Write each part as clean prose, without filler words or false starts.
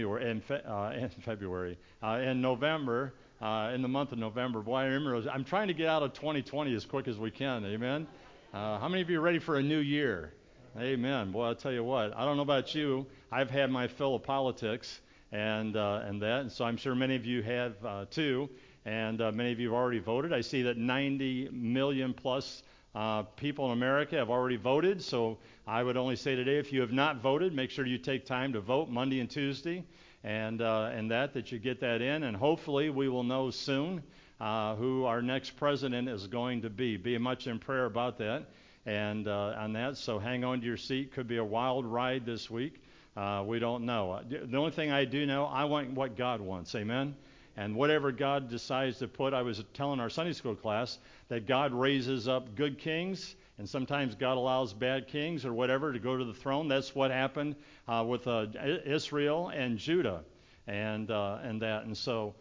in November, in the month of November. Boy, I remember I'm trying to get out of 2020 as quick as we can. Amen. How many of you are ready for a new year? Amen. Boy, I'll tell you what. I don't know about you. I've had my fill of politics and so I'm sure many of you have too. And many of you have already voted. I see that 90 million plus people in America have already voted. So I would only say today, if you have not voted, make sure you take time to vote Monday and Tuesday, and that you get that in. And hopefully we will know soon who our next president is going to be. Be much in prayer about that and on that. So hang on to your seat. Could be a wild ride this week. We don't know. The only thing I do know, I want what God wants. Amen. And whatever God decides to put, I was telling our Sunday school class that God raises up good kings, and sometimes God allows bad kings or whatever to go to the throne. That's what happened with Israel and Judah, and that. And so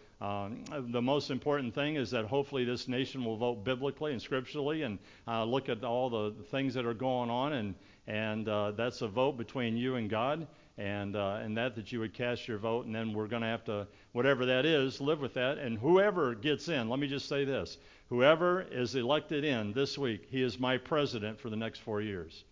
the most important thing is that hopefully this nation will vote biblically and scripturally, and look at all the things that are going on, and that's a vote between you and God. And that you would cast your vote, and then we're going to have to, whatever that is, live with that. And whoever gets in, let me just say this, whoever is elected in this week, he is my president for the next 4 years.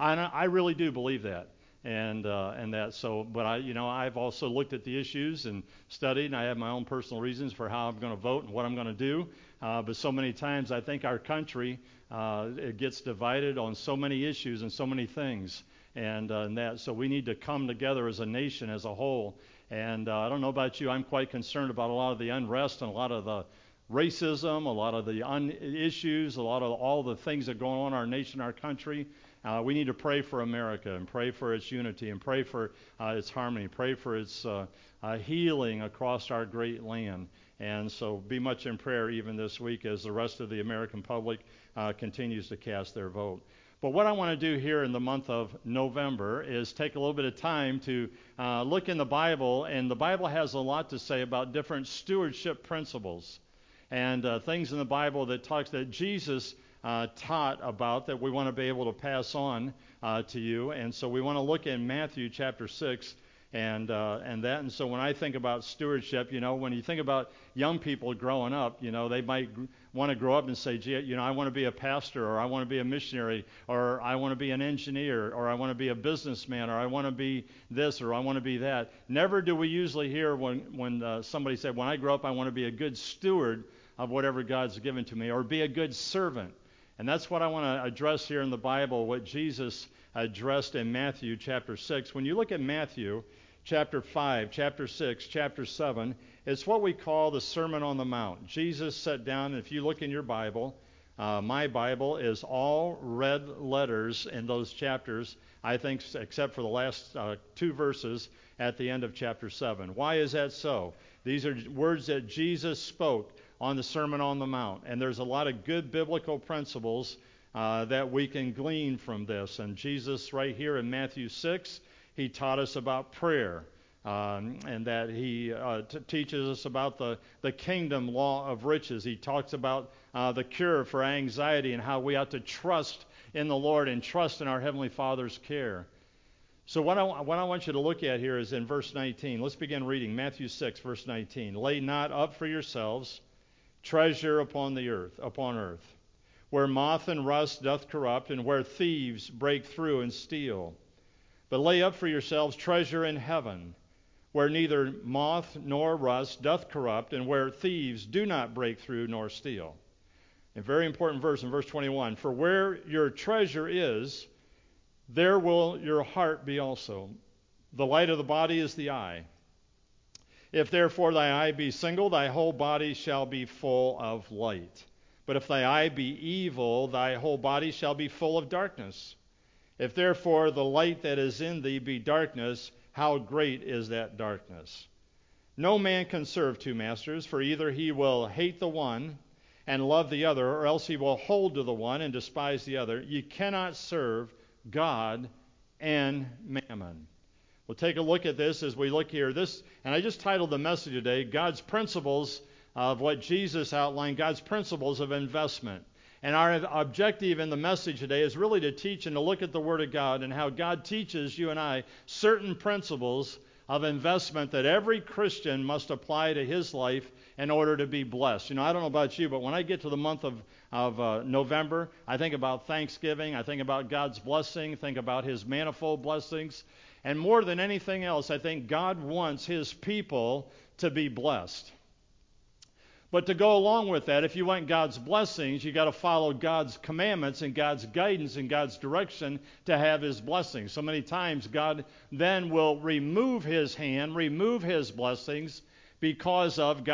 I really do believe that, and that. So, but I've also looked at the issues and studied, and I have my own personal reasons for how I'm going to vote and what I'm going to do. But so many times I think our country it gets divided on so many issues and so many things. And that, so we need to come together as a nation, as a whole. And I don't know about you, I'm quite concerned about a lot of the unrest and a lot of the racism, a lot of the issues, a lot of all the things that go on in our nation, our country. We need to pray for America and pray for its unity and pray for its harmony, pray for its healing across our great land. And so be much in prayer even this week as the rest of the American public continues to cast their vote. But what I want to do here in the month of November is take a little bit of time to look in the Bible, and the Bible has a lot to say about different stewardship principles and things in the Bible that Jesus taught about that we want to be able to pass on to you. And so we want to look in Matthew chapter 6 and that. And so when I think about stewardship, when you think about young people growing up, they might want to grow up and say, gee, I want to be a pastor, or I want to be a missionary, or I want to be an engineer, or I want to be a businessman, or I want to be this, or I want to be that. Never do we usually hear when somebody said, when I grow up, I want to be a good steward of whatever God's given to me, or be a good servant. And that's what I want to address here in the Bible, what Jesus addressed in Matthew chapter 6. When you look at Matthew chapter 5, chapter 6, chapter 7, it's what we call the Sermon on the Mount. Jesus sat down, and if you look in your Bible, my Bible is all red letters in those chapters, I think, except for the last 2 verses at the end of chapter 7. Why is that so? These are words that Jesus spoke on the Sermon on the Mount, and there's a lot of good biblical principles that we can glean from this. And Jesus, right here in Matthew 6, he taught us about prayer, and that he teaches us about the kingdom law of riches. He talks about the cure for anxiety and how we ought to trust in the Lord and trust in our Heavenly Father's care. So what I want you to look at here is in verse 19. Let's begin reading Matthew 6, verse 19. Lay not up for yourselves treasure upon earth, where moth and rust doth corrupt, and where thieves break through and steal. But lay up for yourselves treasure in heaven, where neither moth nor rust doth corrupt, and where thieves do not break through nor steal. A very important verse in verse 21. For where your treasure is, there will your heart be also. The light of the body is the eye. If therefore thy eye be single, thy whole body shall be full of light. But if thy eye be evil, thy whole body shall be full of darkness. If therefore the light that is in thee be darkness, how great is that darkness? No man can serve 2 masters, for either he will hate the one and love the other, or else he will hold to the one and despise the other. You cannot serve God and mammon. We'll take a look at this as we look here. And I just titled the message today, God's Principles of what Jesus outlined, God's Principles of Investment. And our objective in the message today is really to teach and to look at the Word of God and how God teaches you and I certain principles of investment that every Christian must apply to his life in order to be blessed. You know, I don't know about you, but when I get to the month of November, I think about Thanksgiving, I think about God's blessing, think about his manifold blessings, and more than anything else, I think God wants his people to be blessed. But to go along with that, if you want God's blessings, you got to follow God's commandments and God's guidance and God's direction to have his blessings. So many times God then will remove his hand, remove his blessings because of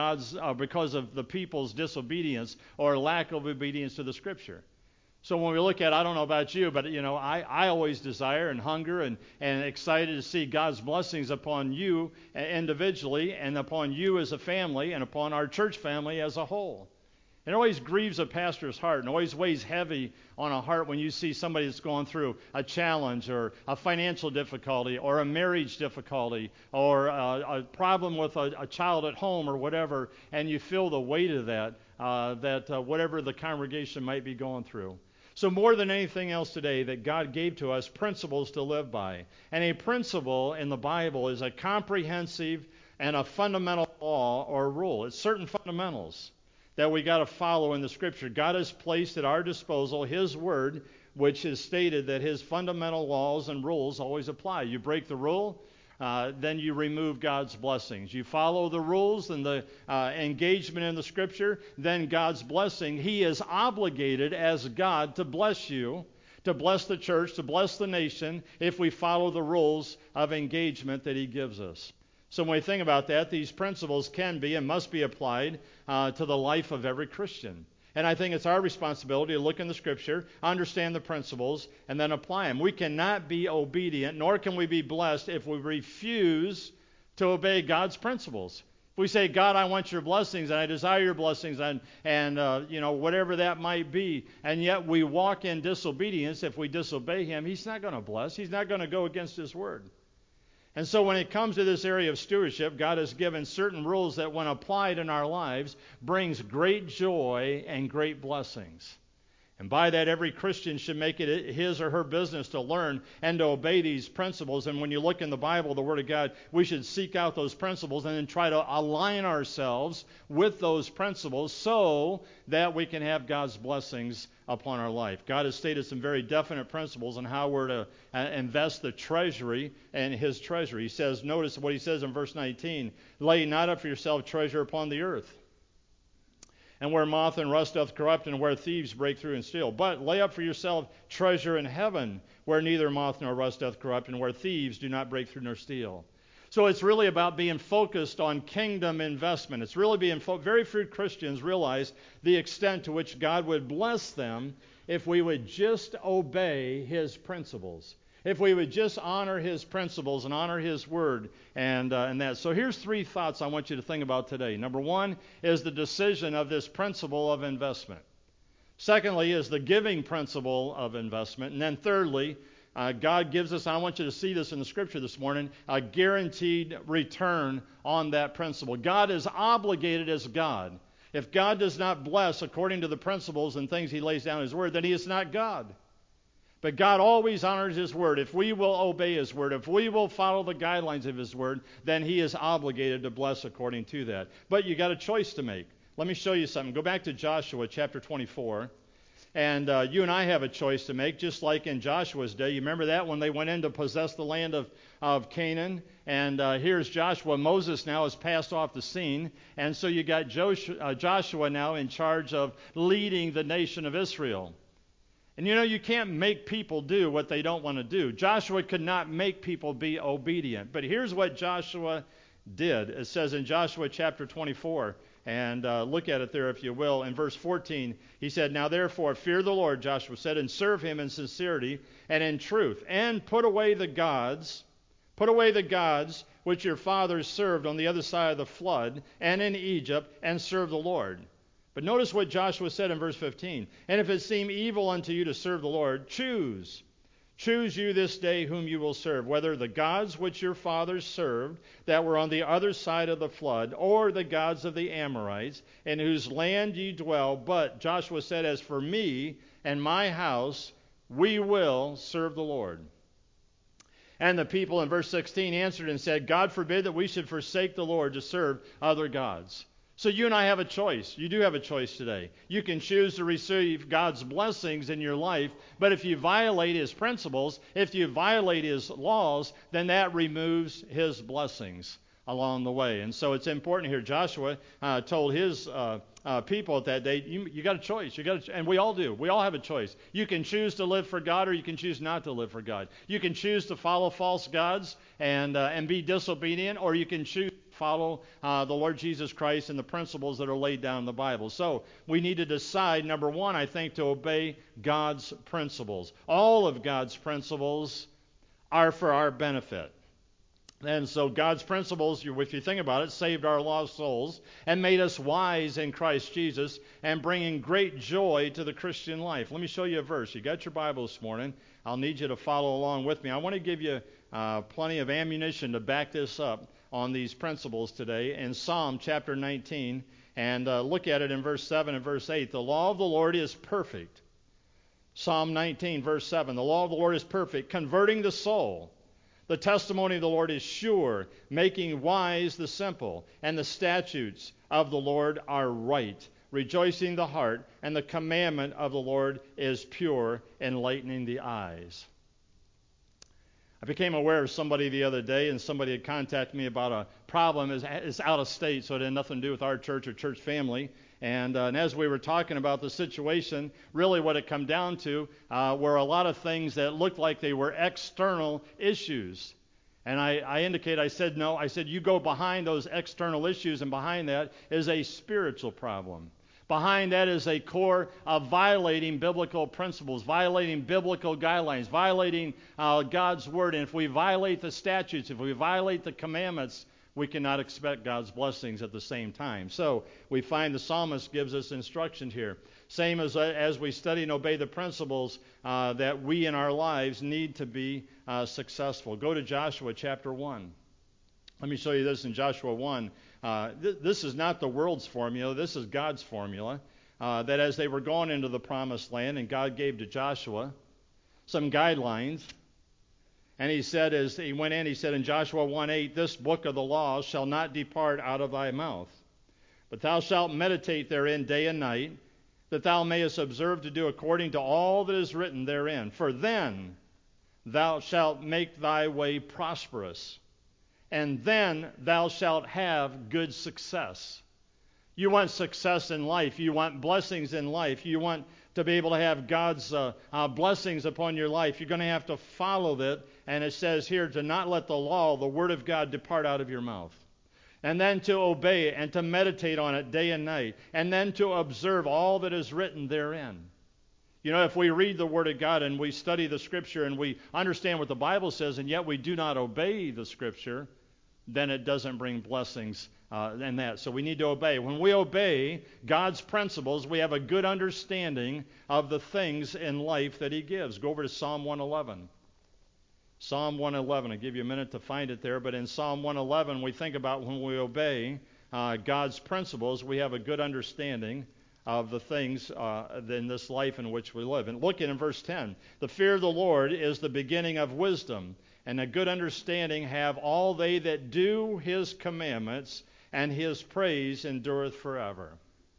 the people's disobedience or lack of obedience to the Scripture. So when we look at, I don't know about you, but you know, I always desire and hunger and excited to see God's blessings upon you individually and upon you as a family and upon our church family as a whole. It always grieves a pastor's heart and always weighs heavy on a heart when you see somebody that's going through a challenge or a financial difficulty or a marriage difficulty or a problem with a child at home or whatever, and you feel the weight of that, whatever the congregation might be going through. So more than anything else today, that God gave to us principles to live by. And a principle in the Bible is a comprehensive and a fundamental law or rule. It's certain fundamentals that we got to follow in the Scripture. God has placed at our disposal his word, which is stated that his fundamental laws and rules always apply. You break the rule, then you remove God's blessings. You follow the rules and the engagement in the Scripture, then God's blessing. He is obligated as God to bless you, to bless the church, to bless the nation, if we follow the rules of engagement that he gives us. So when we think about that, these principles can be and must be applied to the life of every Christian. And I think it's our responsibility to look in the Scripture, understand the principles, and then apply them. We cannot be obedient, nor can we be blessed if we refuse to obey God's principles. If we say, God, I want your blessings, and I desire your blessings, and whatever that might be, and yet we walk in disobedience, if we disobey him, he's not going to bless. He's not going to go against his word. And so when it comes to this area of stewardship, God has given certain rules that when applied in our lives brings great joy and great blessings. And by that, every Christian should make it his or her business to learn and to obey these principles. And when you look in the Bible, the Word of God, we should seek out those principles and then try to align ourselves with those principles so that we can have God's blessings upon our life. God has stated some very definite principles on how we're to invest the treasury and his treasury. He says, notice what he says in verse 19, lay not up for yourself treasure upon the earth, and where moth and rust doth corrupt, and where thieves break through and steal. But lay up for yourself treasure in heaven, where neither moth nor rust doth corrupt, and where thieves do not break through nor steal. So it's really about being focused on kingdom investment. It's really being very few Christians realize the extent to which God would bless them if we would just obey his principles. If we would just honor his principles and honor his word and that. So here's three thoughts I want you to think about today. Number one is the decision of this principle of investment. Secondly is the giving principle of investment. And then thirdly, God gives us, I want you to see this in the Scripture this morning, a guaranteed return on that principle. God is obligated as God. If God does not bless according to the principles and things he lays down in his word, then he is not God. But God always honors his word. If we will obey his word, if we will follow the guidelines of his word, then he is obligated to bless according to that. But you got a choice to make. Let me show you something. Go back to Joshua chapter 24. And you and I have a choice to make, just like in Joshua's day. You remember that when they went in to possess the land of Canaan? And here's Joshua. Moses now has passed off the scene. And so you got Joshua now in charge of leading the nation of Israel. And you know, you can't make people do what they don't want to do. Joshua could not make people be obedient. But here's what Joshua did. It says in Joshua chapter 24, and look at it there if you will. In verse 14, he said, now therefore fear the Lord, Joshua said, and serve him in sincerity and in truth, and put away the gods which your fathers served on the other side of the flood and in Egypt, and serve the Lord. But notice what Joshua said in verse 15. And if it seem evil unto you to serve the Lord, choose you this day whom you will serve, whether the gods which your fathers served that were on the other side of the flood, or the gods of the Amorites, in whose land ye dwell. But Joshua said, as for me and my house, we will serve the Lord. And the people in verse 16 answered and said, God forbid that we should forsake the Lord to serve other gods. So you and I have a choice. You do have a choice today. You can choose to receive God's blessings in your life, but if you violate His principles, if you violate His laws, then that removes His blessings along the way. And so it's important here. Joshua told his people at that day, you got a choice. And we all do. We all have a choice. You can choose to live for God, or you can choose not to live for God. You can choose to follow false gods and be disobedient, or you can choose follow the Lord Jesus Christ and the principles that are laid down in the Bible. So we need to decide, number one, I think, to obey God's principles. All of God's principles are for our benefit. And so God's principles, if you think about it, saved our lost souls and made us wise in Christ Jesus and bringing great joy to the Christian life. Let me show you a verse. You got your Bible this morning. I'll need you to follow along with me. I want to give you plenty of ammunition to back this up on these principles today in Psalm chapter 19, and look at it in verse 7 and verse 8. The law of the Lord is perfect. Psalm 19, verse 7. The law of the Lord is perfect, converting the soul. The testimony of the Lord is sure, making wise the simple. And the statutes of the Lord are right, rejoicing the heart. And the commandment of the Lord is pure, enlightening the eyes. I became aware of somebody the other day, and somebody had contacted me about a problem. It's out of state, so it had nothing to do with our church or church family. And as we were talking about the situation, really what it come down to were a lot of things that looked like they were external issues. And I said, no. I said, you go behind those external issues, and behind that is a spiritual problem. Behind that is a core of violating biblical principles, violating biblical guidelines, violating God's word. And if we violate the statutes, if we violate the commandments, we cannot expect God's blessings at the same time. So we find the psalmist gives us instruction here. Same as we study and obey the principles that we in our lives need to be successful. Go to Joshua chapter 1. Let me show you this in Joshua 1. This is not the world's formula. This is God's formula. That as they were going into the promised land, and God gave to Joshua some guidelines, and he said, as he went in, he said in Joshua 1:8, this book of the law shall not depart out of thy mouth, but thou shalt meditate therein day and night, that thou mayest observe to do according to all that is written therein. For then thou shalt make thy way prosperous, and then thou shalt have good success. You want success in life. You want blessings in life. You want to be able to have God's blessings upon your life. You're going to have to follow that. And it says here to not let the law, the word of God, depart out of your mouth. And then to obey it and to meditate on it day and night. And then to observe all that is written therein. You know, if we read the Word of God and we study the Scripture and we understand what the Bible says, and yet we do not obey the Scripture, then it doesn't bring blessings in that. So we need to obey. When we obey God's principles, we have a good understanding of the things in life that He gives. Go over to Psalm 111. Psalm 111. I'll give you a minute to find it there. But in Psalm 111, we think about when we obey God's principles, we have a good understanding of the things in this life in which we live. And look in verse 10. The fear of the Lord is the beginning of wisdom, and a good understanding have all they that do His commandments, and His praise endureth forever.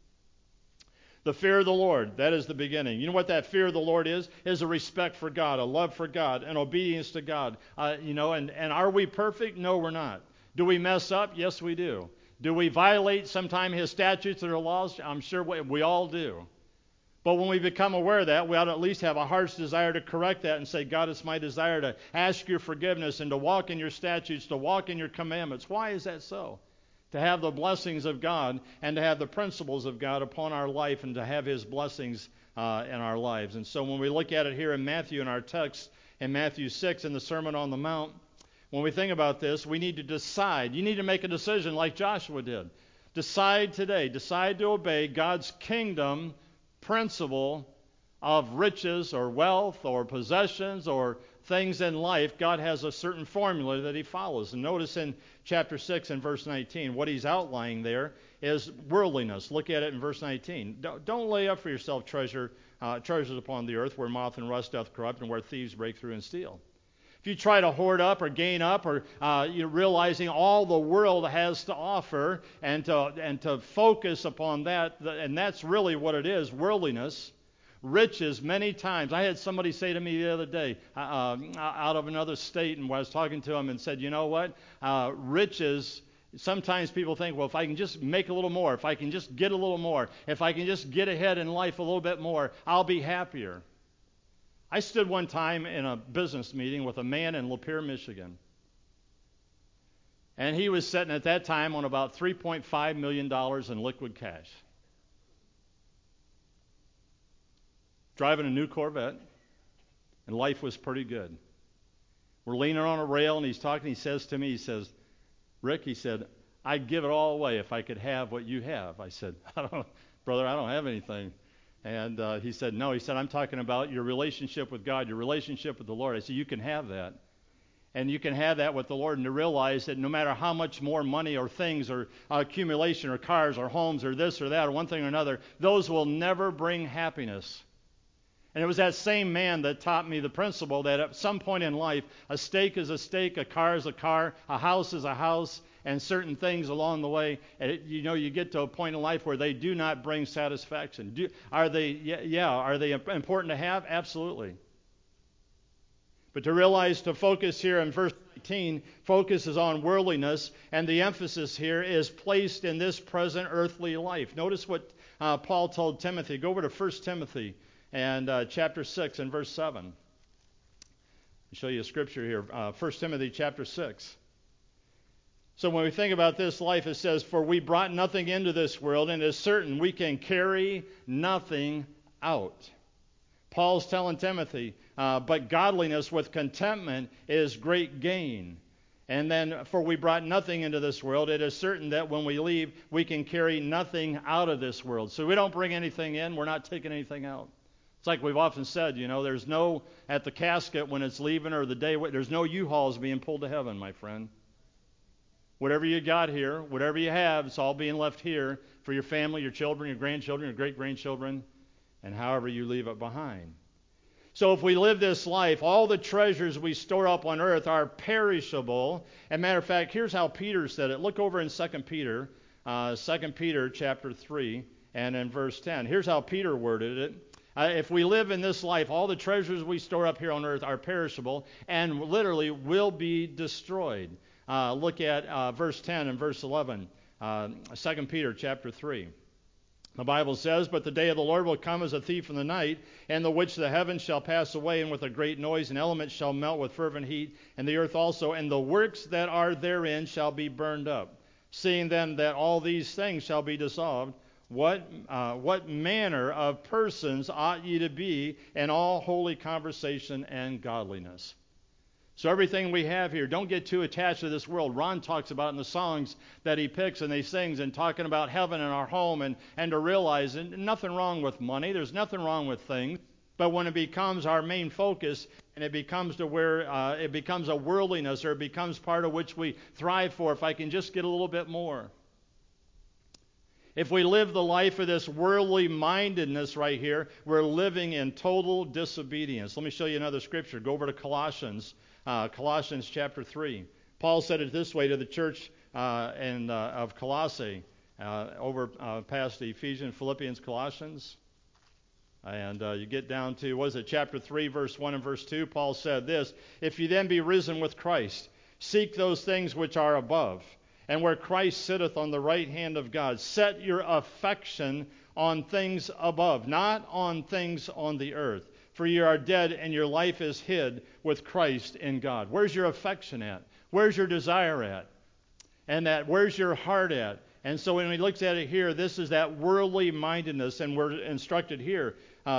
The fear of the Lord, that is the beginning. You know what that fear of the Lord is? Is a respect for God, a love for God, an obedience to God. And are we perfect? No, we're not. Do we mess up? Yes, we do. Do we violate sometime His statutes or laws? I'm sure we all do. But when we become aware of that, we ought to at least have a heart's desire to correct that and say, God, it's my desire to ask your forgiveness and to walk in your statutes, to walk in your commandments. Why is that so? To have the blessings of God and to have the principles of God upon our life and to have His blessings in our lives. And so when we look at it here in Matthew, in our text, in Matthew 6, in the Sermon on the Mount, when we think about this, we need to decide. You need to make a decision like Joshua did. Decide today. Decide to obey God's kingdom principle of riches or wealth or possessions or things in life. God has a certain formula that He follows. And notice in chapter 6 and verse 19, what He's outlining there is worldliness. Look at it in verse 19. Don't lay up for yourself treasures upon the earth where moth and rust doth corrupt and where thieves break through and steal. If you try to hoard up or gain up, or you're realizing all the world has to offer, and to focus upon that, and that's really what it is, worldliness, riches. Many times, I had somebody say to me the other day, out of another state, and when I was talking to him, and said, you know what, riches. Sometimes people think, well, if I can just make a little more, if I can just get a little more, if I can just get ahead in life a little bit more, I'll be happier. I stood one time in a business meeting with a man in Lapeer, Michigan. And he was sitting at that time on about $3.5 million in liquid cash. Driving a new Corvette, and life was pretty good. We're leaning on a rail, and he's talking. He says to me, he says, Rick, he said, I'd give it all away if I could have what you have. I said, brother, I don't have anything. And he said, no. He said, I'm talking about your relationship with God, your relationship with the Lord. I said, you can have that. And you can have that with the Lord, and to realize that no matter how much more money or things or accumulation or cars or homes or this or that or one thing or another, those will never bring happiness. And it was that same man that taught me the principle that at some point in life, a steak is a steak, a car is a car, a house is a house, and certain things along the way, you get to a point in life where they do not bring satisfaction. Are they are they important to have? Absolutely. But to realize, to focus here in verse 18, focus is on worldliness, and the emphasis here is placed in this present earthly life. Notice what Paul told Timothy. Go over to 1 Timothy and chapter 6 and verse 7. I'll show you a scripture here. 1 Timothy chapter 6. So when we think about this life, it says, for we brought nothing into this world, and it is certain we can carry nothing out. Paul's telling Timothy, but godliness with contentment is great gain. And then, for we brought nothing into this world, it is certain that when we leave, we can carry nothing out of this world. So we don't bring anything in, we're not taking anything out. It's like we've often said, there's no, at the casket when it's leaving or the day, there's no U-Hauls being pulled to heaven, my friend. Whatever you got here, whatever you have, it's all being left here for your family, your children, your grandchildren, your great-grandchildren, and however you leave it behind. So if we live this life, all the treasures we store up on earth are perishable. And matter of fact, here's how Peter said it. Look over in 2 Peter, 2 Peter chapter 3, and in verse 10. Here's how Peter worded it. If we live in this life, all the treasures we store up here on earth are perishable and literally will be destroyed. Look at verse 10 and verse 11, 2 Peter chapter 3. The Bible says, but the day of the Lord will come as a thief in the night, in the which the heavens shall pass away, and with a great noise, and elements shall melt with fervent heat, and the earth also, and the works that are therein shall be burned up. Seeing then that all these things shall be dissolved, what manner of persons ought ye to be in all holy conversation and godliness? So everything we have here, don't get too attached to this world. Ron talks about in the songs that he picks and he sings and talking about heaven and our home and to realize nothing wrong with money. There's nothing wrong with things. But when it becomes our main focus and it becomes to where it becomes a worldliness or it becomes part of which we thrive for, if I can just get a little bit more. If we live the life of this worldly mindedness right here, we're living in total disobedience. Let me show you another scripture. Go over to Colossians chapter 3. Paul said it this way to the church of Colossae, over past Ephesians, Philippians, Colossians. And you get down to, chapter 3, verse 1 and verse 2. Paul said this, if you then be risen with Christ, seek those things which are above, and where Christ sitteth on the right hand of God. Set your affection on things above, not on things on the earth. For you are dead, and your life is hid with Christ in God. Where's your affection at? Where's your desire at? And where's your heart at? And so when we look at it here, this is that worldly mindedness, and we're instructed here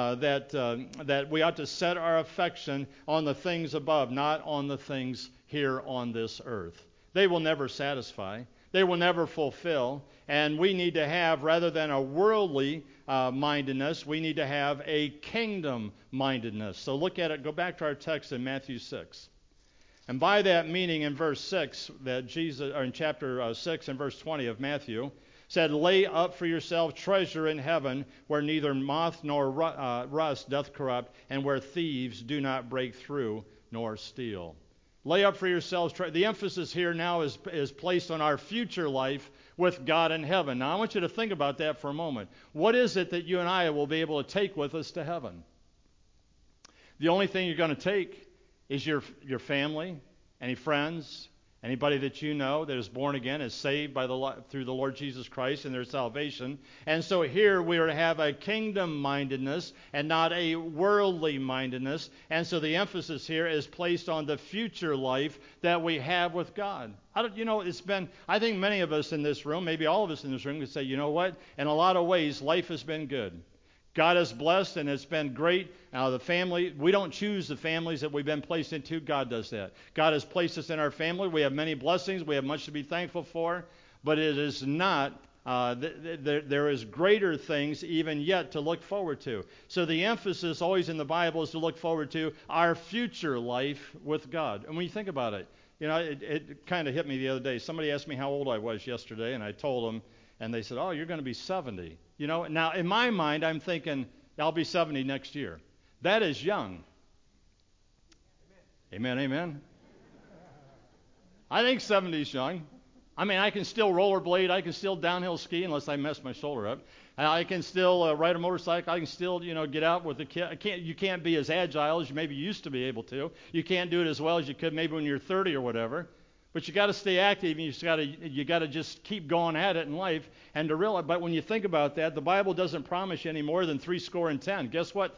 that we ought to set our affection on the things above, not on the things here on this earth. They will never satisfy. They will never fulfill. And we need to have, rather than a worldly mindedness, we need to have a kingdom mindedness. So look at it. Go back to our text in Matthew 6. And by that meaning in verse 6, that Jesus, or in chapter 6 and verse 20 of Matthew, said, lay up for yourself treasure in heaven, where neither moth nor rust doth corrupt, and where thieves do not break through nor steal. Lay up for yourselves. The emphasis here now is placed on our future life with God in heaven. Now, I want you to think about that for a moment. What is it that you and I will be able to take with us to heaven? The only thing you're going to take is your family, any friends, anybody that you know that is born again, is saved through the Lord Jesus Christ and their salvation. And so here we are to have a kingdom-mindedness and not a worldly mindedness. And so the emphasis here is placed on the future life that we have with God. I think many of us in this room, maybe all of us in this room, could say, you know what? In a lot of ways, life has been good. God has blessed, and it's been great. Now, the family, we don't choose the families that we've been placed into. God does that. God has placed us in our family. We have many blessings. We have much to be thankful for. But it is not, there is greater things even yet to look forward to. So the emphasis always in the Bible is to look forward to our future life with God. And when you think about it, it kind of hit me the other day. Somebody asked me how old I was yesterday, and I told them, and they said, oh, you're going to be 70. Now in my mind, I'm thinking, I'll be 70 next year. That is young. Amen, amen. I think 70 is young. I mean, I can still rollerblade. I can still downhill ski unless I mess my shoulder up. I can still ride a motorcycle. I can still, get out with the kid. You can't be as agile as you maybe used to be able to. You can't do it as well as you could maybe when you're 30 or whatever. But you got to stay active, and you got to just keep going at it in life, and to realize. But when you think about that, the Bible doesn't promise you any more than 70. Guess what?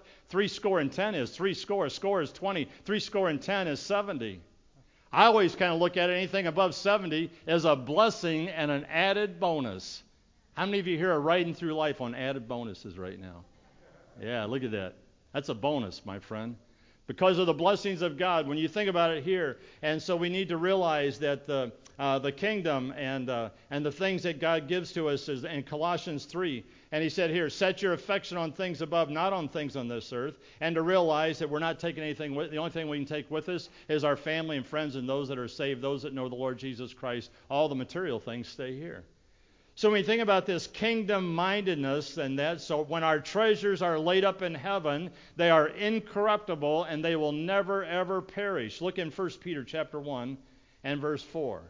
70 is? 70. Score is 20. 70 is 70. I always kind of look at it, anything above 70 as a blessing and an added bonus. How many of you here are riding through life on added bonuses right now? Yeah, look at that. That's a bonus, my friend. Because of the blessings of God, when you think about it here. And so we need to realize that the kingdom and the things that God gives to us is in Colossians 3. And he said here, set your affection on things above, not on things on this earth. And to realize that we're not taking anything with. The only thing we can take with us is our family and friends and those that are saved, those that know the Lord Jesus Christ. All the material things stay here. So when we think about this kingdom-mindedness and that, so when our treasures are laid up in heaven, they are incorruptible and they will never, ever perish. Look in 1 Peter chapter 1 and verse 4.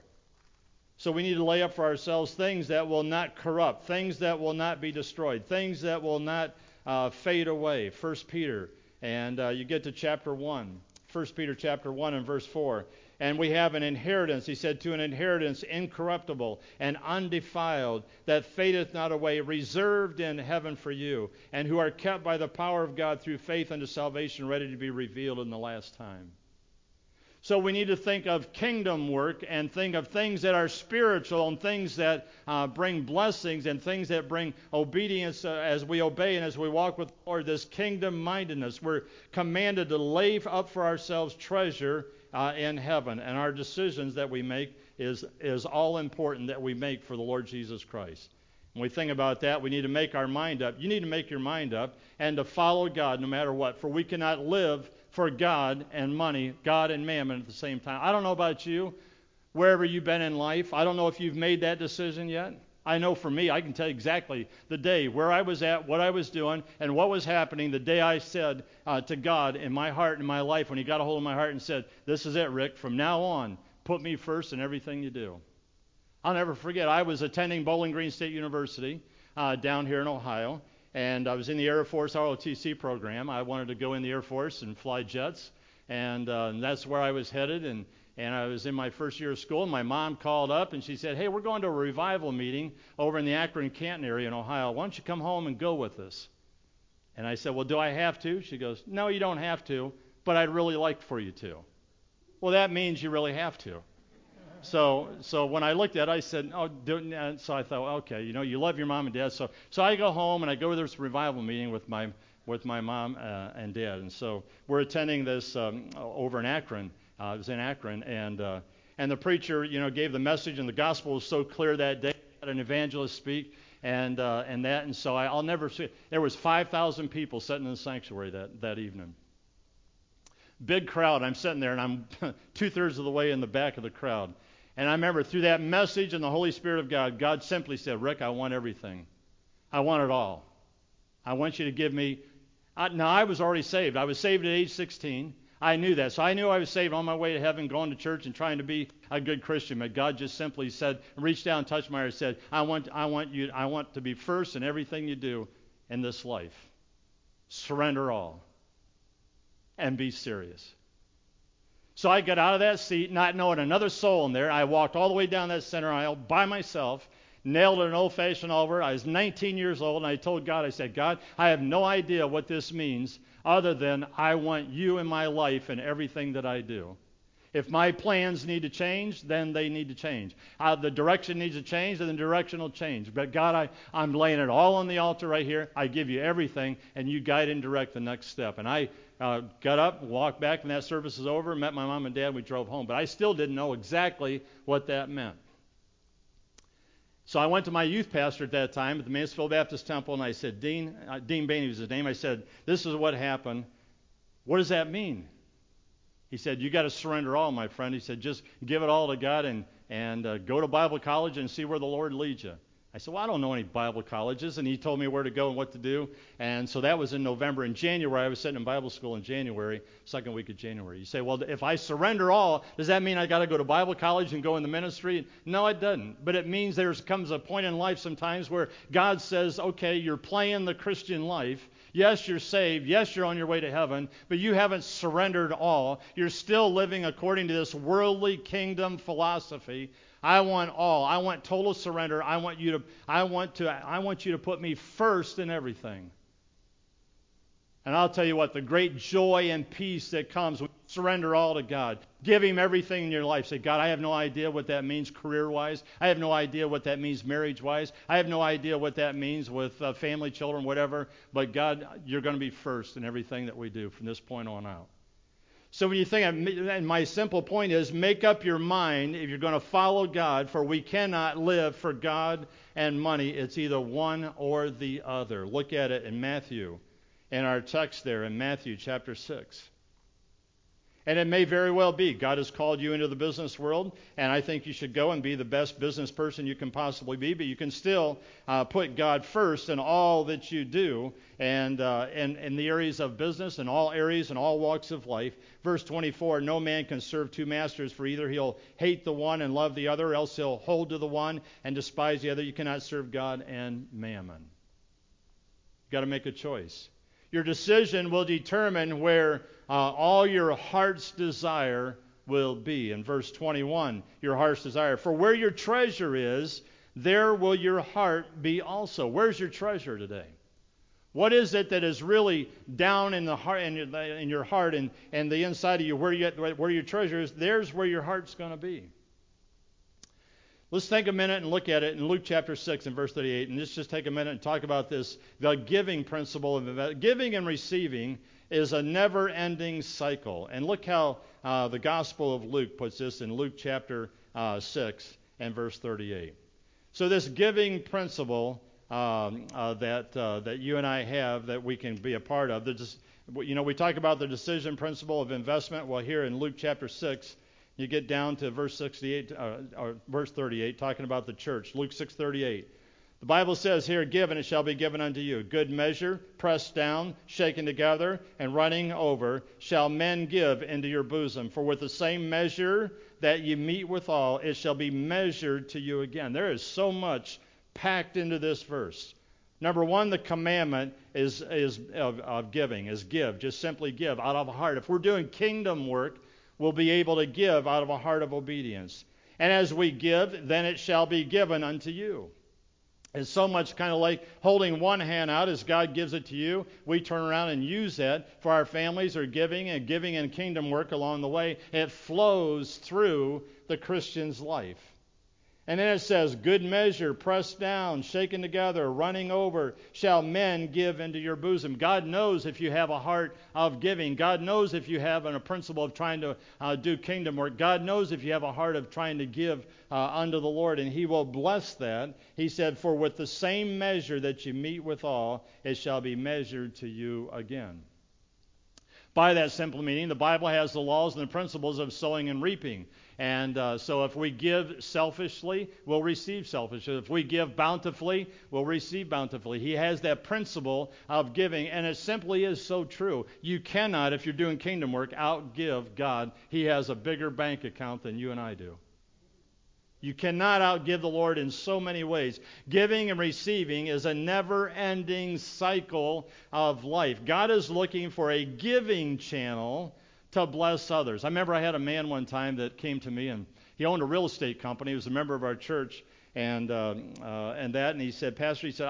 So we need to lay up for ourselves things that will not corrupt, things that will not be destroyed, things that will not fade away. 1 Peter, and you get to chapter 1. 1 Peter chapter 1 and verse 4. And we have an inheritance, he said, to an inheritance incorruptible and undefiled, that fadeth not away, reserved in heaven for you, and who are kept by the power of God through faith unto salvation, ready to be revealed in the last time. So we need to think of kingdom work and think of things that are spiritual and things that bring blessings and things that bring obedience as we obey and as we walk with the Lord, this kingdom-mindedness. We're commanded to lay up for ourselves treasure in heaven. And our decisions that we make is all important that we make for the Lord Jesus Christ. When we think about that, we need to make our mind up. You need to make your mind up and to follow God no matter what. For we cannot live for God and money, God and mammon at the same time. I don't know about you, wherever you've been in life. I don't know if you've made that decision yet. I know for me, I can tell you exactly the day, where I was at, what I was doing, and what was happening the day I said to God in my heart and my life, when he got a hold of my heart and said, this is it, Rick. From now on, put me first in everything you do. I'll never forget, I was attending Bowling Green State University down here in Ohio, and I was in the Air Force ROTC program. I wanted to go in the Air Force and fly jets, and that's where I was headed, and I was in my first year of school, and my mom called up, and she said, hey, we're going to a revival meeting over in the Akron-Canton area in Ohio. Why don't you come home and go with us? And I said, well, do I have to? She goes, no, you don't have to, but I'd really like for you to. Well, that means you really have to. So when I looked at it, I said, so I thought, okay, you love your mom and dad. So I go home, and I go to this revival meeting with my mom and dad. And so we're attending this over in Akron. It was in Akron, and the preacher, gave the message, and the gospel was so clear that day. Had an evangelist speak, and so I'll never see. There was 5,000 people sitting in the sanctuary that evening. Big crowd. I'm sitting there, and I'm 2/3 of the way in the back of the crowd. And I remember through that message and the Holy Spirit of God, God simply said, Rick, I want everything. I want it all. I want you to give me. Now, I was already saved. I was saved at age 16. I knew that. So I knew I was saved on my way to heaven, going to church and trying to be a good Christian. But God just simply said, reached down and touched my heart and said, I want to be first in everything you do in this life. Surrender all and be serious. So I got out of that seat, not knowing another soul in there. I walked all the way down that center aisle by myself, nailed an old-fashioned altar. I was 19 years old, and I told God, I said, God, I have no idea what this means other than I want you in my life and everything that I do. If my plans need to change, then they need to change. The direction needs to change, then the direction will change. But God, I'm laying it all on the altar right here. I give you everything, and you guide and direct the next step. And I got up, walked back when that service was over, met my mom and dad, we drove home. But I still didn't know exactly what that meant. So I went to my youth pastor at that time at the Mansfield Baptist Temple, and I said, Dean Bainey was his name. I said, this is what happened. What does that mean? He said, you got to surrender all, my friend. He said, just give it all to God and go to Bible college and see where the Lord leads you. I said, well, I don't know any Bible colleges. And he told me where to go and what to do. And so that was in November. In January, I was sitting in Bible school in January, second week of January. You say, well, if I surrender all, does that mean I got to go to Bible college and go in the ministry? No, it doesn't. But it means there comes a point in life sometimes where God says, okay, you're playing the Christian life. Yes, you're saved. Yes, you're on your way to heaven, but you haven't surrendered all. You're still living according to this worldly kingdom philosophy. I want all. I want total surrender. I want you to put me first in everything. And I'll tell you what, the great joy and peace that comes when you surrender all to God. Give Him everything in your life. Say, God, I have no idea what that means career-wise. I have no idea what that means marriage-wise. I have no idea what that means with family, children, whatever. But God, you're going to be first in everything that we do from this point on out. So when you think, and my simple point is, make up your mind if you're going to follow God, for we cannot live for God and money. It's either one or the other. Look at it in Matthew. In our text there in Matthew chapter 6. And it may very well be God has called you into the business world, and I think you should go and be the best business person you can possibly be, but you can still put God first in all that you do, and in the areas of business, in all areas, in all walks of life. Verse 24, no man can serve two masters, for either he'll hate the one and love the other, or else he'll hold to the one and despise the other. You cannot serve God and mammon. You've got to make a choice. Your decision will determine where all your heart's desire will be. In verse 21, your heart's desire. For where your treasure is, there will your heart be also. Where's your treasure today? What is it that is really down in the heart, in your heart and the inside of you, where your treasure is? There's where your heart's going to be. Let's take a minute and look at it in Luke chapter 6 and verse 38. And let's just take a minute and talk about this, the giving principle of giving and receiving is a never-ending cycle. And look how the Gospel of Luke puts this in Luke chapter 6 and verse 38. So this giving principle that you and I have that we can be a part of, we talk about the decision principle of investment. Well, here in Luke chapter 6, you get down to verse 68 or verse 38, talking about the church. Luke 6:38. The Bible says here, give and it shall be given unto you. Good measure, pressed down, shaken together, and running over, shall men give into your bosom. For with the same measure that you meet withal, it shall be measured to you again. There is so much packed into this verse. Number one, the commandment of giving is give. Just simply give out of a heart. If we're doing kingdom work, we'll be able to give out of a heart of obedience. And as we give, then it shall be given unto you. It's so much kind of like holding one hand out as God gives it to you. We turn around and use that for our families or giving and kingdom work along the way. It flows through the Christian's life. And then it says, good measure, pressed down, shaken together, running over, shall men give into your bosom. God knows if you have a heart of giving. God knows if you have a principle of trying to do kingdom work. God knows if you have a heart of trying to give unto the Lord, and He will bless that. He said, for with the same measure that you meet withal, it shall be measured to you again. By that simple meaning, the Bible has the laws and the principles of sowing and reaping. And so if we give selfishly, we'll receive selfishly. If we give bountifully, we'll receive bountifully. He has that principle of giving, and it simply is so true. You cannot, if you're doing kingdom work, outgive God. He has a bigger bank account than you and I do. You cannot outgive the Lord in so many ways. Giving and receiving is a never-ending cycle of life. God is looking for a giving channel to bless others. I remember I had a man one time that came to me, and he owned a real estate company. He was a member of our church, and he said, Pastor, he said,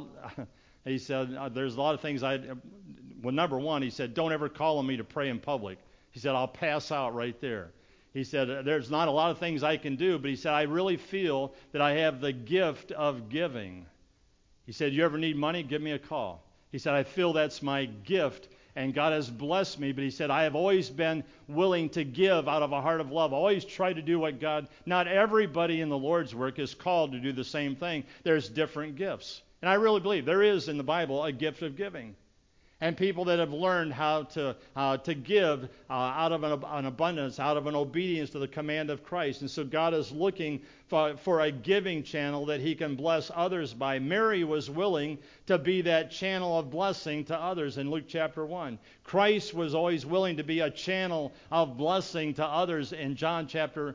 he said, there's a lot of things well, number one, he said, don't ever call on me to pray in public. He said, I'll pass out right there. He said, there's not a lot of things I can do, but he said, I really feel that I have the gift of giving. He said, you ever need money? Give me a call. He said, I feel that's my gift, and God has blessed me. But he said, I have always been willing to give out of a heart of love. I always try to do what God, not everybody in the Lord's work is called to do the same thing. There's different gifts. And I really believe there is in the Bible a gift of giving. And people that have learned how to give out of an abundance, out of an obedience to the command of Christ. And so God is looking for a giving channel that he can bless others by. Mary was willing to be that channel of blessing to others in Luke chapter 1. Christ was always willing to be a channel of blessing to others in John chapter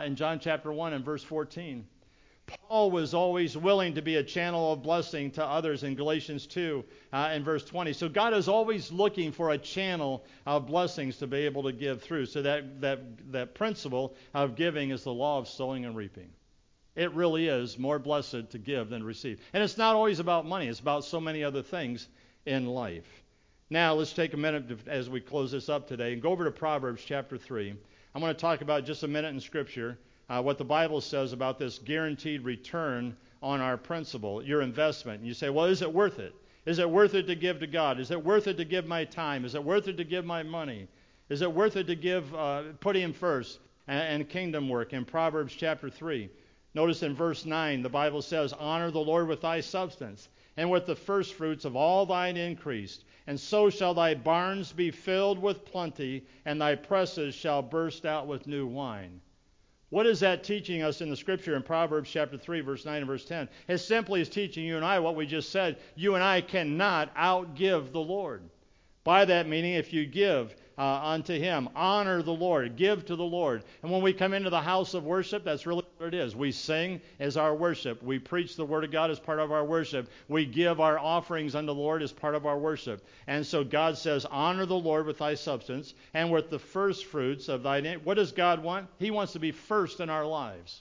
1 and verse 14. Paul was always willing to be a channel of blessing to others in Galatians 2 and verse 20. So God is always looking for a channel of blessings to be able to give through. So that principle of giving is the law of sowing and reaping. It really is more blessed to give than receive. And it's not always about money. It's about so many other things in life. Now let's take a minute as we close this up today and go over to Proverbs chapter 3. I'm going to talk about just a minute in Scripture. What the Bible says about this guaranteed return on our principal, your investment. And you say, well, is it worth it? Is it worth it to give to God? Is it worth it to give my time? Is it worth it to give my money? Is it worth it to give, put him first and kingdom work? In Proverbs chapter 3, notice in verse 9, the Bible says, honor the Lord with thy substance and with the first fruits of all thine increase. And so shall thy barns be filled with plenty, and thy presses shall burst out with new wine. What is that teaching us in the Scripture in Proverbs chapter 3, verse 9 and verse 10? It simply is teaching you and I what we just said. You and I cannot outgive the Lord. By that meaning, if you give unto him, honor the Lord, give to the Lord. And when we come into the house of worship, that's really what it is. We sing as our worship. We preach the Word of God as part of our worship. We give our offerings unto the Lord as part of our worship. And so God says, honor the Lord with thy substance and with the first fruits of thine. What does God want? He wants to be first in our lives.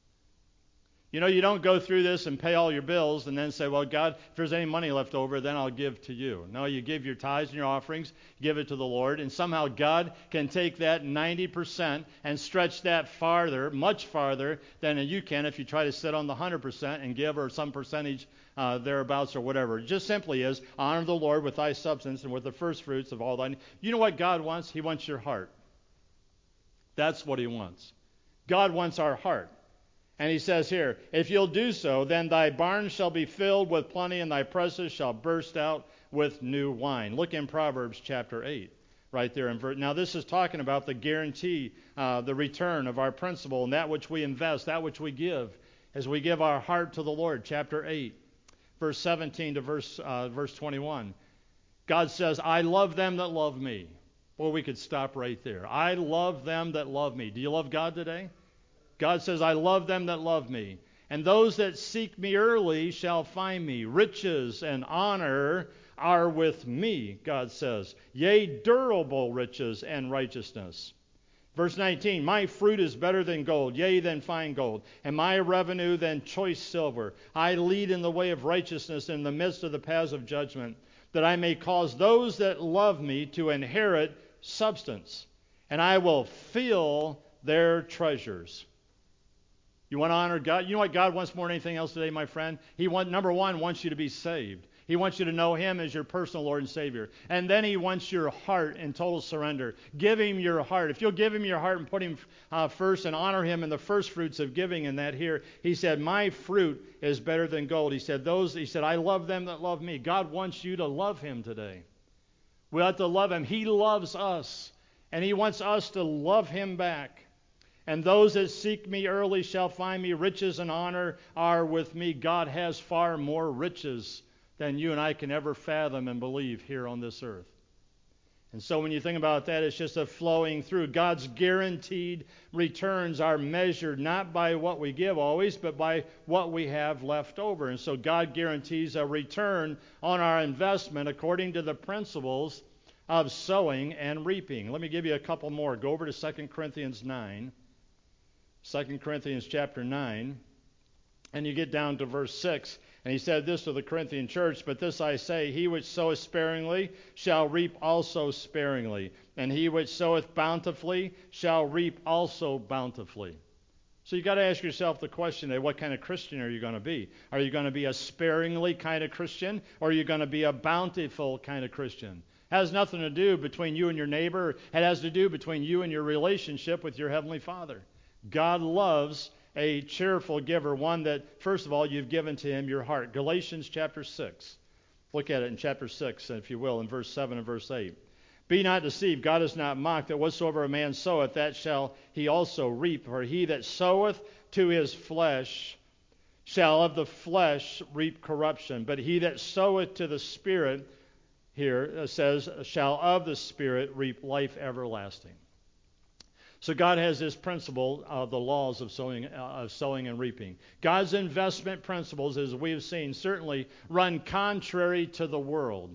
You know, you don't go through this and pay all your bills and then say, well, God, if there's any money left over, then I'll give to you. No, you give your tithes and your offerings, give it to the Lord, and somehow God can take that 90% and stretch that farther, much farther than you can if you try to sit on the 100% and give or some percentage thereabouts or whatever. It just simply is, honor the Lord with thy substance and with the first fruits of all thine. You know what God wants? He wants your heart. That's what he wants. God wants our heart. And he says here, if you'll do so, then thy barns shall be filled with plenty, and thy presses shall burst out with new wine. Look in Proverbs chapter 8, right there. Now this is talking about the guarantee, the return of our principal, and that which we invest, that which we give, as we give our heart to the Lord. Chapter 8, verse 17 to verse 21. God says, I love them that love me. Well, we could stop right there. I love them that love me. Do you love God today? God says, I love them that love me. And those that seek me early shall find me. Riches and honor are with me, God says. Yea, durable riches and righteousness. Verse 19, my fruit is better than gold, yea, than fine gold, and my revenue than choice silver. I lead in the way of righteousness in the midst of the paths of judgment, that I may cause those that love me to inherit substance, and I will fill their treasures. You want to honor God? You know what God wants more than anything else today, my friend? Number one, wants you to be saved. He wants you to know him as your personal Lord and Savior. And then he wants your heart in total surrender. Give him your heart. If you'll give him your heart and put him first and honor him in the first fruits of giving in that here, he said, my fruit is better than gold. He said, I love them that love me. God wants you to love him today. We have to love him. He loves us. And he wants us to love him back. And those that seek me early shall find me. Riches and honor are with me. God has far more riches than you and I can ever fathom and believe here on this earth. And so when you think about that, it's just a flowing through. God's guaranteed returns are measured not by what we give always, but by what we have left over. And so God guarantees a return on our investment according to the principles of sowing and reaping. Let me give you a couple more. Go over to 2 Corinthians 9. 2 Corinthians chapter 9. And you get down to verse 6. And he said this to the Corinthian church, but this I say, he which soweth sparingly shall reap also sparingly, and he which soweth bountifully shall reap also bountifully. So you got to ask yourself the question, what kind of Christian are you going to be? Are you going to be a sparingly kind of Christian, or are you going to be a bountiful kind of Christian? It has nothing to do between you and your neighbor. It has to do between you and your relationship with your Heavenly Father. God loves a cheerful giver, one that, first of all, you've given to him your heart. Galatians chapter 6. Look at it in chapter 6, if you will, in verse 7 and verse 8. Be not deceived, God is not mocked, that whatsoever a man soweth, that shall he also reap. For he that soweth to his flesh shall of the flesh reap corruption. But he that soweth to the Spirit, here says, shall of the Spirit reap life everlasting. So God has this principle of the laws of sowing and reaping. God's investment principles, as we have seen, certainly run contrary to the world.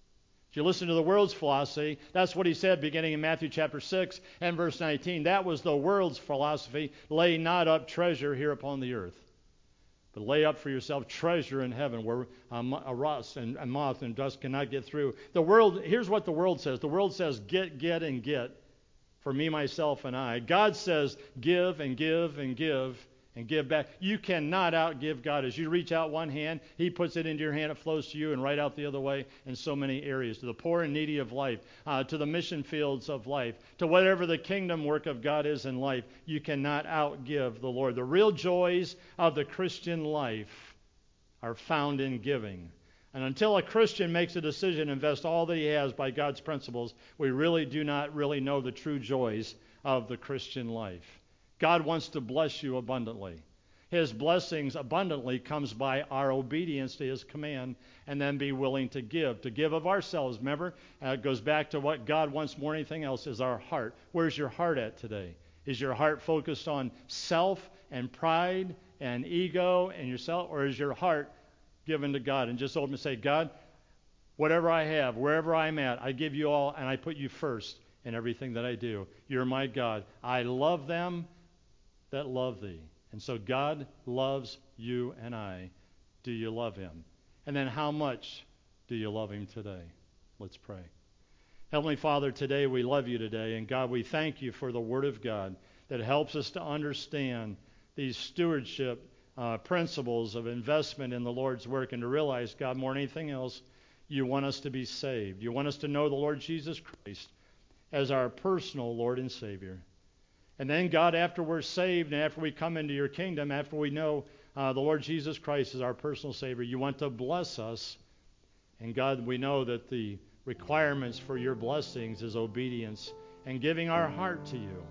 If you listen to the world's philosophy, that's what he said beginning in Matthew chapter 6 and verse 19. That was the world's philosophy. Lay not up treasure here upon the earth, but lay up for yourself treasure in heaven where a rust and moth and dust cannot get through. The world, here's what the world says. The world says, get, and get. For me, myself, and I. God says, give and give and give and give back. You cannot outgive God. As you reach out one hand, he puts it into your hand, it flows to you, and right out the other way in so many areas. To the poor and needy of life, to the mission fields of life, to whatever the kingdom work of God is in life, you cannot outgive the Lord. The real joys of the Christian life are found in giving. And until a Christian makes a decision to invest all that he has by God's principles, we really do not really know the true joys of the Christian life. God wants to bless you abundantly. His blessings abundantly comes by our obedience to his command and then be willing to give of ourselves. Remember, it goes back to what God wants more than anything else is our heart. Where's your heart at today? Is your heart focused on self and pride and ego and yourself, or is your heart given to God? And just open and say, God, whatever I have, wherever I'm at, I give you all and I put you first in everything that I do. You're my God. I love them that love thee. And so God loves you and I. Do you love him? And then how much do you love him today? Let's pray. Heavenly Father, today we love you today. And God, we thank you for the Word of God that helps us to understand these stewardship principles of investment in the Lord's work and to realize, God, more than anything else, you want us to be saved. You want us to know the Lord Jesus Christ as our personal Lord and Savior. And then, God, after we're saved and after we come into your kingdom, after we know the Lord Jesus Christ as our personal Savior, you want to bless us. And God, we know that the requirements for your blessings is obedience and giving our heart to you,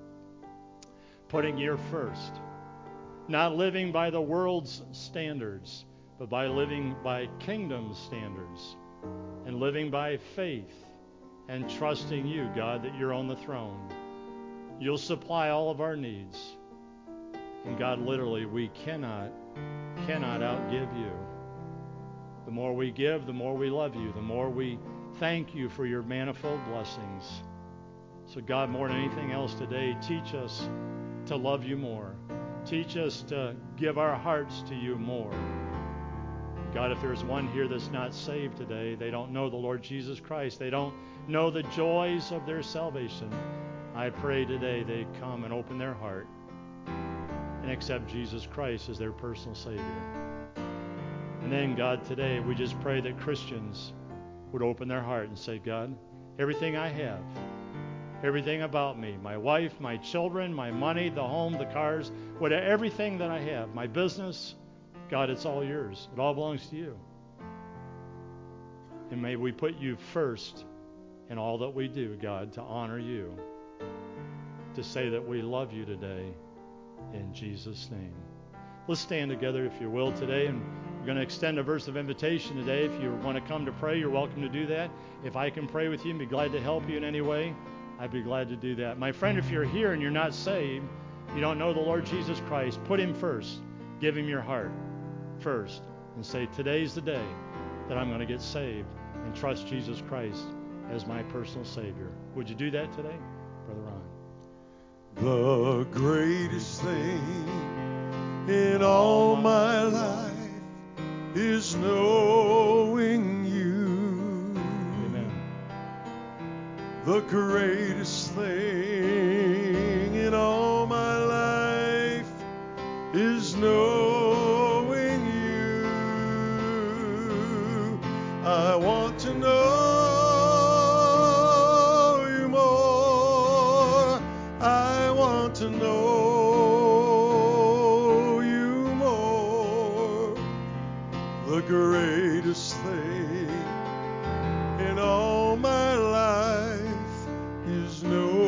putting you first. Not living by the world's standards, but by living by kingdom standards and living by faith and trusting you, God, that you're on the throne. You'll supply all of our needs. And God, literally, we cannot outgive you. The more we give, the more we love you, the more we thank you for your manifold blessings. So God, more than anything else today, teach us to love you more. Teach us to give our hearts to you more. God, if there's one here that's not saved today, they don't know the Lord Jesus Christ, they don't know the joys of their salvation, I pray today they come and open their heart and accept Jesus Christ as their personal Savior. And then, God, today we just pray that Christians would open their heart and say, God, everything I have, everything about me, my wife, my children, my money, the home, the cars, everything that I have, my business, God, it's all yours. It all belongs to you. And may we put you first in all that we do, God, to honor you. to say that we love you today in Jesus' name. Let's stand together if you will today, and we're going to extend a verse of invitation today. If you want to come to pray, you're welcome to do that. If I can pray with you and be glad to help you in any way, I'd be glad to do that. My friend, if you're here and you're not saved, you don't know the Lord Jesus Christ, put him first. Give him your heart first and say, today's the day that I'm going to get saved and trust Jesus Christ as my personal Savior. Would you do that today? Brother Ron. The greatest thing in all my life is knowing you. Amen. The greatest thing in all my life is knowing you. I want to know you more. I want to know you more. The greatest thing in all my life is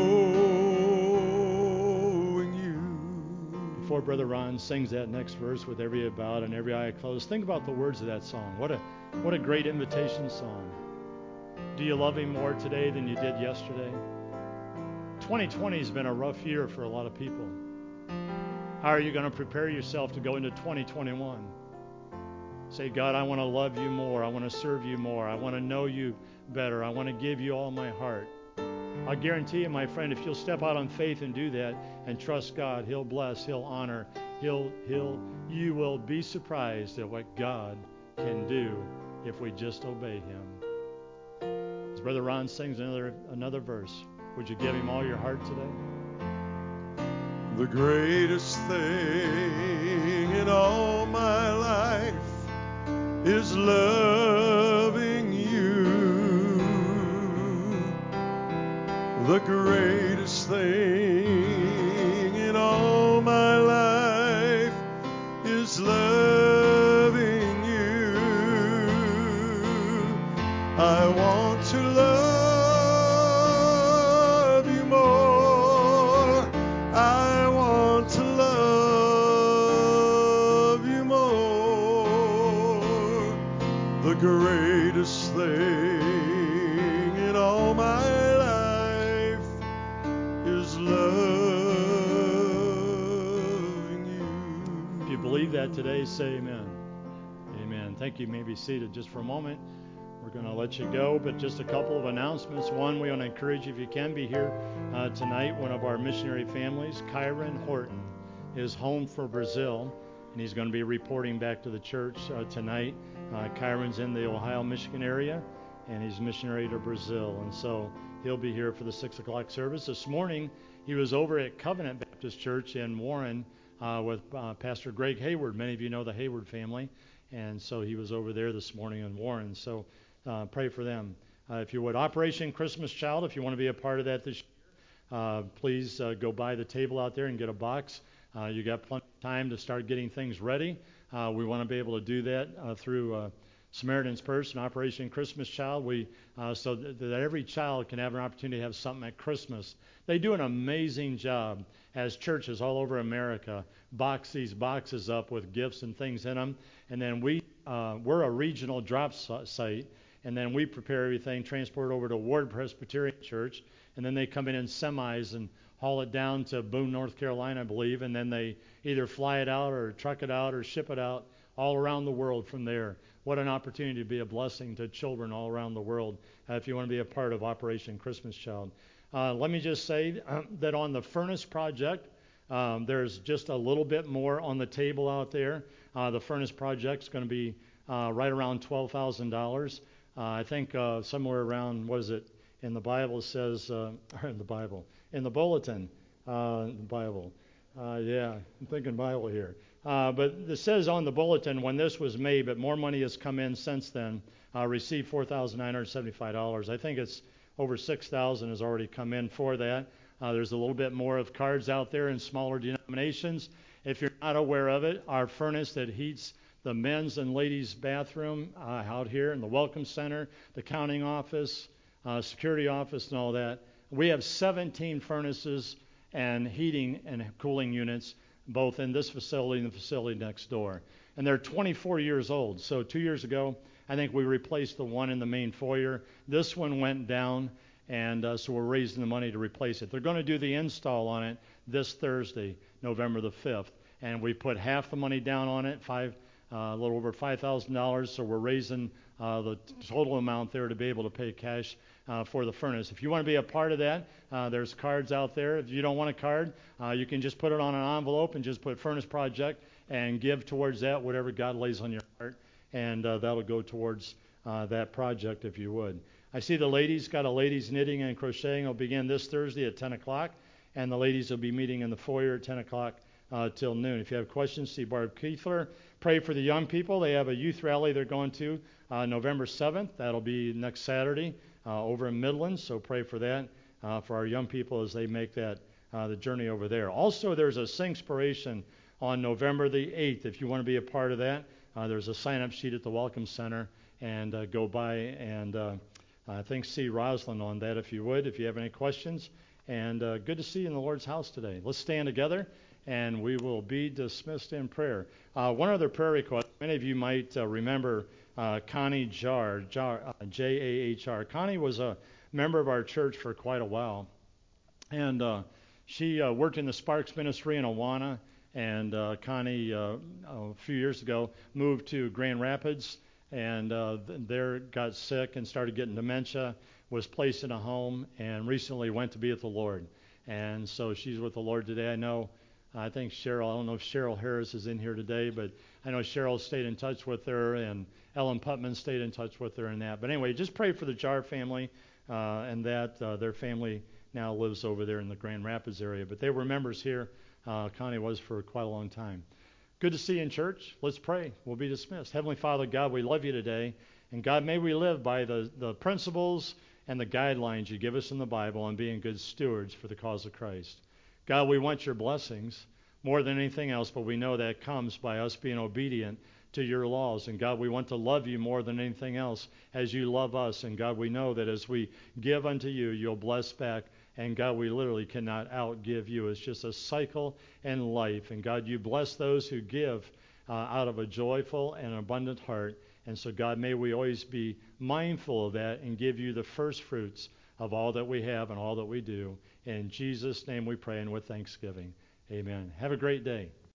knowing you. Before Brother Ron sings that next verse with every eye bowed and every eye closed, think about the words of that song. What a great invitation song. Do you love him more today than you did yesterday? 2020 has been a rough year for a lot of people. How are you going to prepare yourself to go into 2021? Say, God, I want to love you more. I want to serve you more. I want to know you better. I want to give you all my heart. I guarantee you, my friend, if you'll step out on faith and do that and trust God, he'll bless, he'll honor, you will be surprised at what God can do if we just obey him. As Brother Ron sings another verse, would you give him all your heart today? The greatest thing in all my life is loving you. The greatest thing in all my life is loving you. I want to love you more. I want to love you more. The greatest thing in all my life is loving you. If you believe that today, say amen. Amen. Thank you. You may be seated just for a moment. We're going to let you go, but just a couple of announcements. One, we want to encourage you, if you can be here tonight, one of our missionary families, Kyron Horton, is home for Brazil, and he's going to be reporting back to the church tonight. Kyron's in the Ohio, Michigan area, and he's missionary to Brazil, and so he'll be here for the 6 o'clock service. This morning, he was over at Covenant Baptist Church in Warren with Pastor Greg Hayward. Many of you know the Hayward family, and so he was over there this morning in Warren, so pray for them. If you would, Operation Christmas Child, if you want to be a part of that this year, please go by the table out there and get a box. You got plenty of time to start getting things ready. We want to be able to do that through Samaritan's Purse and Operation Christmas Child, so that every child can have an opportunity to have something at Christmas. They do an amazing job as churches all over America box these boxes up with gifts and things in them, and then we're a regional drop site, and then we prepare everything, transport it over to Ward Presbyterian Church, and then they come in semis and haul it down to Boone, North Carolina, I believe, and then they either fly it out or truck it out or ship it out all around the world from there. What an opportunity to be a blessing to children all around the world if you want to be a part of Operation Christmas Child. Let me just say that on the furnace project, there's just a little bit more on the table out there. The furnace project's going to be right around $12,000. I think somewhere around, what is it, in the Bible it says, in the bulletin, Bible. Yeah, I'm thinking Bible here. But it says on the bulletin when this was made, but more money has come in since then, received $4,975. I think it's over $6,000 has already come in for that. There's a little bit more of cards out there in smaller denominations. If you're not aware of it, our furnace that heats the men's and ladies' bathroom out here in the Welcome Center, the counting office, security office, and all that, we have 17 furnaces and heating and cooling units, both in this facility and the facility next door. And they're 24 years old. So 2 years ago, I think we replaced the one in the main foyer. This one went down, and so we're raising the money to replace it. They're going to do the install on it this Thursday, November the 5th. And we put half the money down on it, a little over $5,000. So we're raising the total amount there to be able to pay cash for the furnace. If you want to be a part of that, there's cards out there. If you don't want a card, you can just put it on an envelope and just put Furnace Project and give towards that, whatever God lays on your heart. And that'll go towards that project if you would. I see the ladies got a ladies knitting and crocheting. It'll begin this Thursday at 10 o'clock. And the ladies will be meeting in the foyer at 10 o'clock till noon. If you have questions, see Barb Kiefler. Pray for the young people. They have a youth rally they're going to November 7th. That'll be next Saturday over in Midland. So pray for that for our young people as they make that the journey over there. Also, there's a Singspiration on November the 8th. If you want to be a part of that, there's a sign-up sheet at the Welcome Center. And go by and I think see Rosalind on that if you would, if you have any questions. And good to see you in the Lord's house today. Let's stand together, and we will be dismissed in prayer. One other prayer request. Many of you might remember Connie Jar, J-A-H-R. Connie was a member of our church for quite a while. And she worked in the Sparks Ministry in Awana. And Connie, a few years ago, moved to Grand Rapids. And there got sick and started getting dementia, was placed in a home, and recently went to be with the Lord. And so she's with the Lord today. I think Cheryl, I don't know if Cheryl Harris is in here today, but I know Cheryl stayed in touch with her, and Ellen Putman stayed in touch with her and that. But anyway, just pray for the Jar family and that their family now lives over there in the Grand Rapids area. But they were members here. Connie was for quite a long time. Good to see you in church. Let's pray. We'll be dismissed. Heavenly Father, God, we love you today. And God, may we live by the principles and the guidelines you give us in the Bible and being good stewards for the cause of Christ. God, we want your blessings more than anything else, but we know that comes by us being obedient to your laws. And God, we want to love you more than anything else as you love us. And God, we know that as we give unto you, you'll bless back. And God, we literally cannot outgive you. It's just a cycle in life. And God, you bless those who give out of a joyful and abundant heart. And so, God, may we always be mindful of that and give you the first fruits of all that we have and all that we do. In Jesus' name we pray, and with thanksgiving. Amen. Have a great day.